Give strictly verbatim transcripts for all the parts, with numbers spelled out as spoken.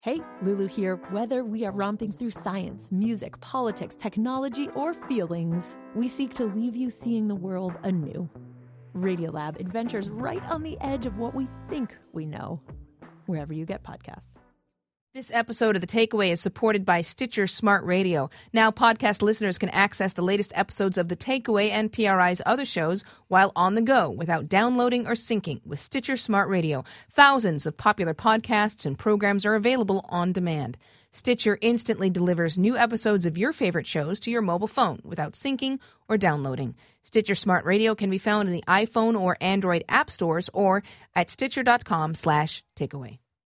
Hey, Lulu here. Whether we are romping through science, music, politics, technology, or feelings, we seek to leave you seeing the world anew. Radiolab adventures right on the edge of what we think we know, wherever you get podcasts. This episode of The Takeaway is supported by Stitcher Smart Radio. Now podcast listeners can access the latest episodes of The Takeaway and P R I's other shows while on the go without downloading or syncing with Stitcher Smart Radio. Thousands of popular podcasts and programs are available on demand. Stitcher instantly delivers new episodes of your favorite shows to your mobile phone without syncing or downloading. Stitcher Smart Radio can be found in the iPhone or Android app stores or at stitcher.com slash takeaway.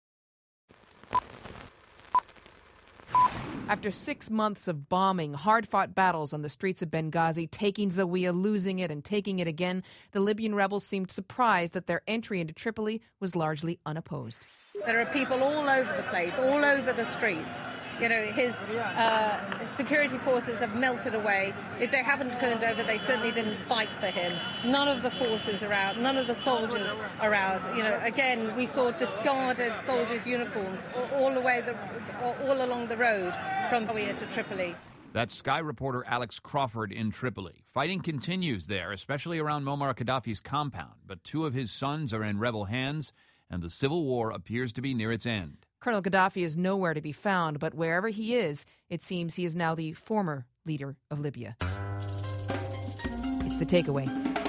After six months of bombing, hard-fought battles on the streets of Benghazi, taking Zawiya, losing it, and taking it again, the Libyan rebels seemed surprised that their entry into Tripoli was largely unopposed. There are people all over the place, all over the streets. You know, his uh, security forces have melted away. If they haven't turned over, they certainly didn't fight for him. None of the forces are out. None of the soldiers are out. You know, again, we saw discarded soldiers' uniforms all, all the way, the, all along the road from Zawiya to Tripoli. That's Sky reporter Alex Crawford in Tripoli. Fighting continues there, especially around Muammar Gaddafi's compound. But two of his sons are in rebel hands, and the civil war appears to be near its end. Colonel Gaddafi is nowhere to be found, but wherever he is, it seems he is now the former leader of Libya. It's The Takeaway.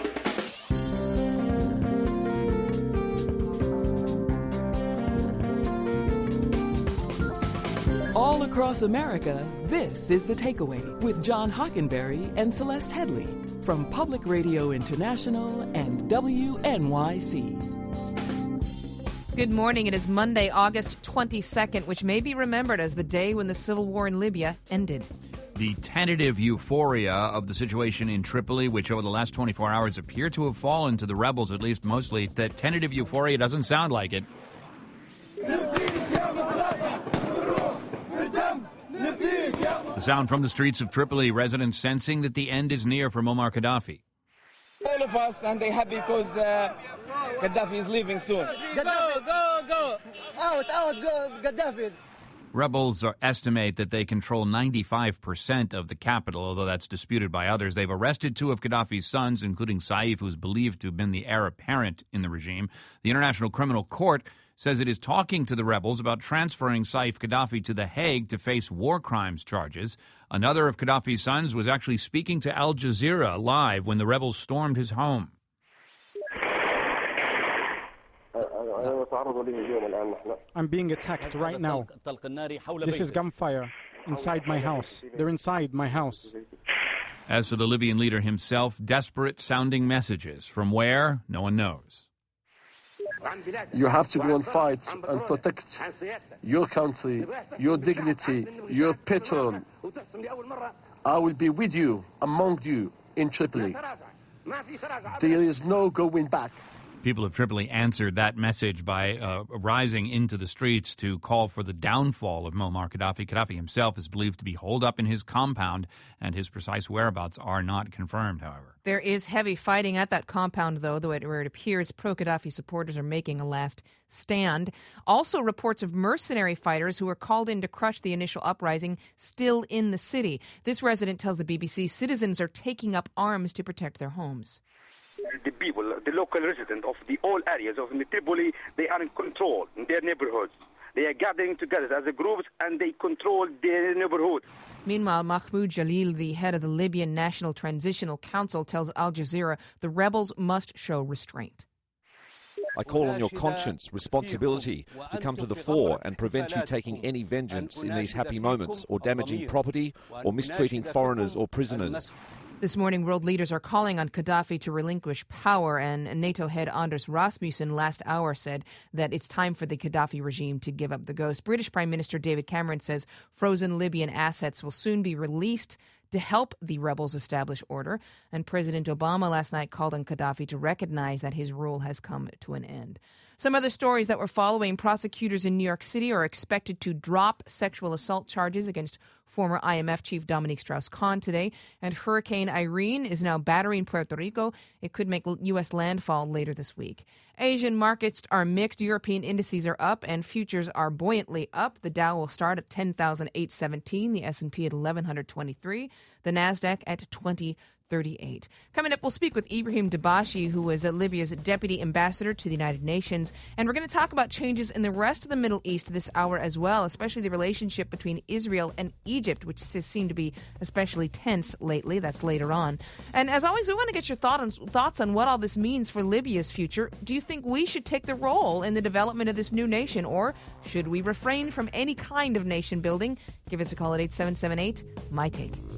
All across America, this is The Takeaway with John Hockenberry and Celeste Headley from Public Radio International and W N Y C. Good morning. It is Monday, August twenty-second, which may be remembered as the day when the civil war in Libya ended. The tentative euphoria of the situation in Tripoli, which over the last twenty-four hours appear to have fallen to the rebels, at least mostly, that tentative euphoria doesn't sound like it. The sound from the streets of Tripoli, residents sensing that the end is near for Muammar Gaddafi. All of us, and they're happy because uh, Gaddafi is leaving soon. Go, go, go! Out, out, go, Gaddafi! Rebels are, estimate that they control ninety-five percent of the capital, although that's disputed by others. They've arrested two of Gaddafi's sons, including Saif, who's believed to have been the heir apparent in the regime. The International Criminal Court says it is talking to the rebels about transferring Saif Gaddafi to The Hague to face war crimes charges. Another of Gaddafi's sons was actually speaking to Al Jazeera live when the rebels stormed his home. I'm being attacked right now. This is gunfire inside my house. They're inside my house. As for the Libyan leader himself, desperate-sounding messages. From where? No one knows. You have to go and fight and protect your country, your dignity, your petrol. I will be with you, among you, in Tripoli. There is no going back. People of Tripoli answered that message by uh, rising into the streets to call for the downfall of Muammar Gaddafi. Gaddafi himself is believed to be holed up in his compound, and his precise whereabouts are not confirmed, however. There is heavy fighting at that compound, though, though it, where it appears pro-Gaddafi supporters are making a last stand. Also, reports of mercenary fighters who were called in to crush the initial uprising still in the city. This resident tells the B B C citizens are taking up arms to protect their homes. The people, the local residents of the all areas of Tripoli, they are in control in their neighborhoods. They are gathering together as a group and they control their neighborhood. Meanwhile, Mahmoud Jalil, the head of the Libyan National Transitional Council, tells Al Jazeera the rebels must show restraint. I call on your conscience, responsibility to come to the fore and prevent you taking any vengeance in these happy moments or damaging property or mistreating foreigners or prisoners. This morning, world leaders are calling on Gaddafi to relinquish power, and NATO head Anders Rasmussen last hour said that it's time for the Gaddafi regime to give up the ghost. British Prime Minister David Cameron says frozen Libyan assets will soon be released to help the rebels establish order, and President Obama last night called on Gaddafi to recognize that his rule has come to an end. Some other stories that we're following: prosecutors in New York City are expected to drop sexual assault charges against former I M F chief Dominique Strauss-Kahn today. And Hurricane Irene is now battering Puerto Rico. It could make U S landfall later this week. Asian markets are mixed. European indices are up and futures are buoyantly up. The Dow will start at ten thousand eight hundred seventeen, the S and P at eleven twenty-three, the Nasdaq at twenty thirty-eight. Coming up, we'll speak with Ibrahim Dabashi, who is Libya's deputy ambassador to the United Nations. And we're going to talk about changes in the rest of the Middle East this hour as well, especially the relationship between Israel and Egypt, which has seemed to be especially tense lately. That's later on. And as always, we want to get your thought on, thoughts on what all this means for Libya's future. Do you think we should take the role in the development of this new nation, or should we refrain from any kind of nation building? Give us a call at eight seven seven eight, M Y Take.